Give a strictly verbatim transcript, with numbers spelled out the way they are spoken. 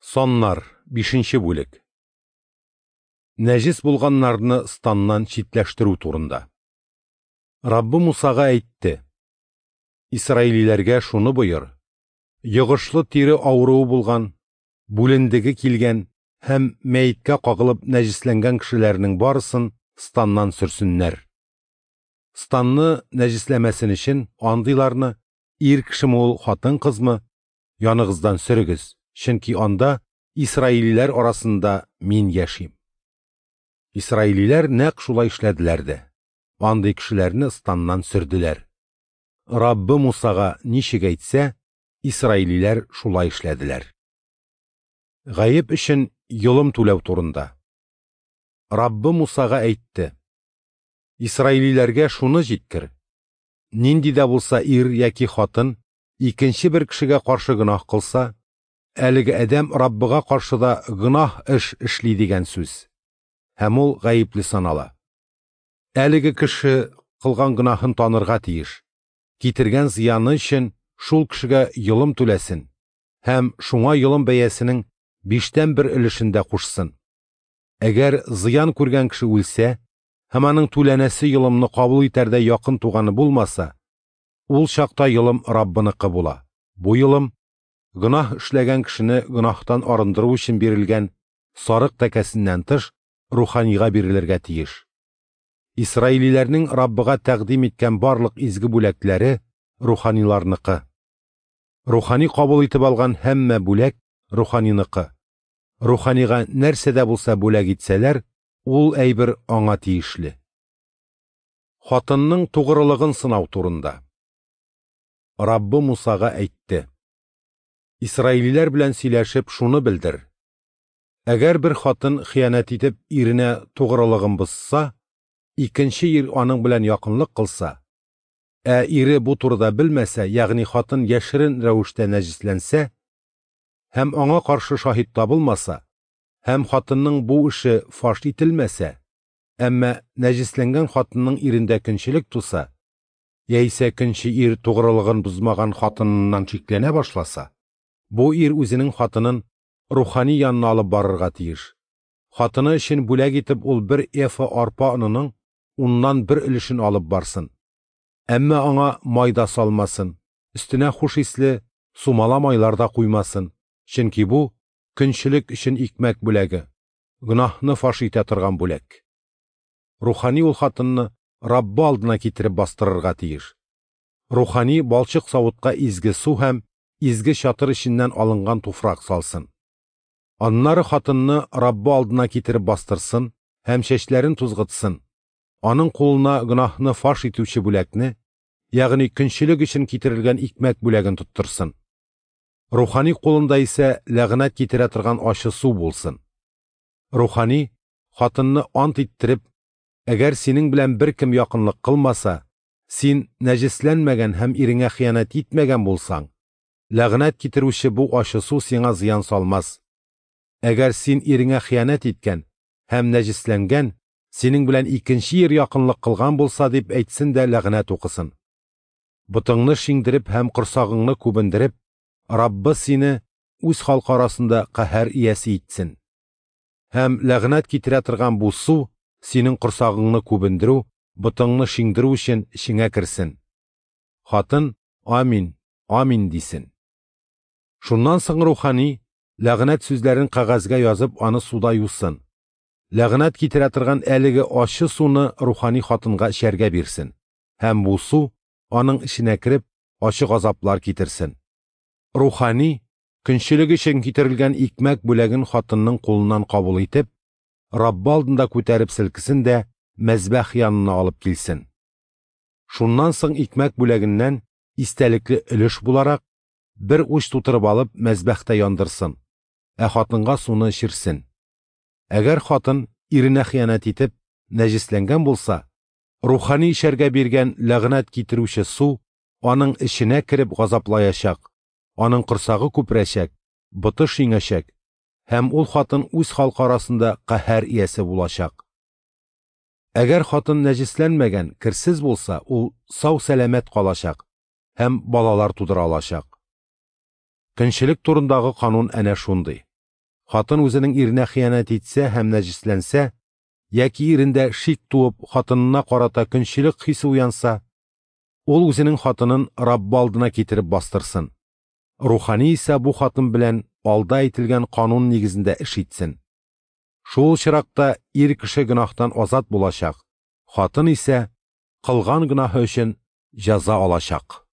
Соннар, бишенче бүлек. Нәҗис булганнарны станнан читләштерү турында. Раббы Мусага әйтте: Исраилиләргә шуны боер: йогышлы тире авыруы булган, бүлендеге килгән һәм мәйеткә кагылып нәҗисләнгән кешеләрнең барысын станнан сөрсеннәр. Станны нәҗисләмәсен өчен андыйларны, ир кешеме ул, хатын кызмы, яныгыздан сөрегез, чөнки анда Исраилиләр арасында мин яшим. Исраилиләр нәкъ шулай эшләделәр дә. Андый кешеләрне станнан сөрделәр. Раббы Мусага ничек әйтсә, Исраилиләр шулай эшләделәр. Гаеп өчен йолым түләү турында. Раббы Мусага әйтте: Исраилиләргә шуны җиткер: нинди дә булса ир яки хатын икенче бер кешегә каршы гөнаһ кылса, әлеге адәм Раббыга каршы да гөнаһ эш эшли дигән сүз. Һәм ул гаепле санала. Әлеге кеше кылган гөнаһын танырга тиеш. Китергән зыяны өчен шул кешегә йолым түләсен һәм шуңа йолым бәясенең биштән бер өлешен дә кушсын. Әгәр зыян күргән кеше үлсә һәм аның түләнәсе йолымны кабул итәрдә якын туганы булмаса, ул чакта йолым Раббыныкы була. Бу йолым гөнаһ эшләгән кешене гөнаһтан арындыру өчен бирелгән сарык тәкәсеннән тыш руханига бирелергә тиеш. Исраилиләрнең Раббыга тәкъдим иткән барлык изге бүләкләре руханиларныкы. Рухани кабул итеп алган һәммә бүләк руханиныкы. Руханига нәрсә дә булса бүләк итсәләр, ул әйбер аңа тиешле. Хатынның тугрылыгын сынау турында. Раббы Мусага әйтте: Исраилиләр белән сөйләшеп шуны белдер: әгәр бер хатын хыянәт итеп иренә тугрылыгын бозса, икенче ир аның белән якынлык кылса, ә ире бу турыда белмәсә, ягъни хатын яшерен рәвештә нәҗисләнсә, һәм аңа каршы шаһит табылмаса, һәм хатынның бу эше фаш ителмәсә, әмма нәҗисләнгән хатынның ирендә көнчелек туса, яисә көнче ир тугрылыгын бозмаган хатыныннан шикләнә башласа, бу ир үзенең хатынын рухани янына алып барырга тиеш. Хатыны өчен бүләк итеп ул бер эфа арпа онының уннан бер өлешен алып барсын. Әмма аңа майда салмасын, өстенә хуш исле сумала майлар да куймасын, чөнки бу көнчелек өчен икмәк бүләге, гөнаһны фаш итә торган бүләк. Рухани ул хатынны Раббы алдына китереп бастырырга тиеш. Рухани балчык савытка изге су һәм изге чатыр эченнән алынган туфрак салсын. Аннары хатынны Раббы алдына китереп бастырсын һәм чәчләрен тузгытсын. Аның кулына гөнаһны фаш итүче бүләкне, ягъни көнчелек өчен китерелгән икмәк бүләген тоттырсын. Рухани кулында исә ләгънәт китерә торган ачы су булсын. Рухани хатынны ант иттереп: әгәр синең белән беркем якынлык кылмаса, син нәҗисләнмәгән һәм иреңә хыянәт итмәгән булсаң, ләгънәт китерүче бу ачы су сиңа зыян салмас. Әгәр син иреңә хыянәт иткән һәм нәҗисләнгән, синең белән икенче ир якынлык кылган булса дип әйтсен дә ләгънәт укысын. Ботыңны шиңдереп һәм корсагыңны күбендереп, Раббы сине үз халкы арасында каһәр иясе итсен. Һәм ләгънәт китерә торган бу су синең корсагыңны күбендерү, ботыңны шиңдерү өчен эчеңә керсен. Хатын амин, амин дисен. Шуннан соң рухани ләгънәт сүзләрен кагазгә язып, аны суда юсын. Ләгънәт китерә торган әлеге ачы суны рухани хатынга эчәргә бирсен. Һәм бу су аның эченә кереп, ачы газаплар китерсен. Рухани көнчелек өчен китерелгән икмәк бүләген хатынның кулыннан кабул итеп, Раббы алдында күтәреп селкесен дә мәзбәх янына алып килсен. Шуннан соң икмәк бүләгеннән истәлекле өлеш буларак бер уч тутырып алып мәзбәхтә яндырсын, ә хатынга суны эчерсен. Әгәр хатын иренә хыянәт итеп нәҗисләнгән булса, рухани эчәргә биргән ләгънәт китерүче су аның эченә кереп газаплаячак, аның корсагы күпрәчәк, боты шиңәчәк, һәм ул хатын үз халкы арасында каһәр иясе булачак. Әгәр хатын нәҗисләнмәгән, керсез булса, ул сау-сәламәт калачак һәм балалар тудыра алачак. Көнчелек турындагы канун әнә шундый. Хатын үзенең иренә хыянат итсә һәм нәҗисләнсә, яки ирендә шик туып, хатынына карата көнчелек хисе уянса, ул үзенең хатынын Раббы алдына китереп бастырсын. Рухани исә бу хатын белән алда әйтелгән канун нигезендә эш итсен. Шул чиракта ир кеше гөнаһтан азат булачак, хатын исә кылган гөнаһы өчен җәза алачак.